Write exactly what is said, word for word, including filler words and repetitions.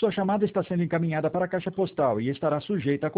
Sua chamada está sendo encaminhada para a caixa postal e estará sujeita a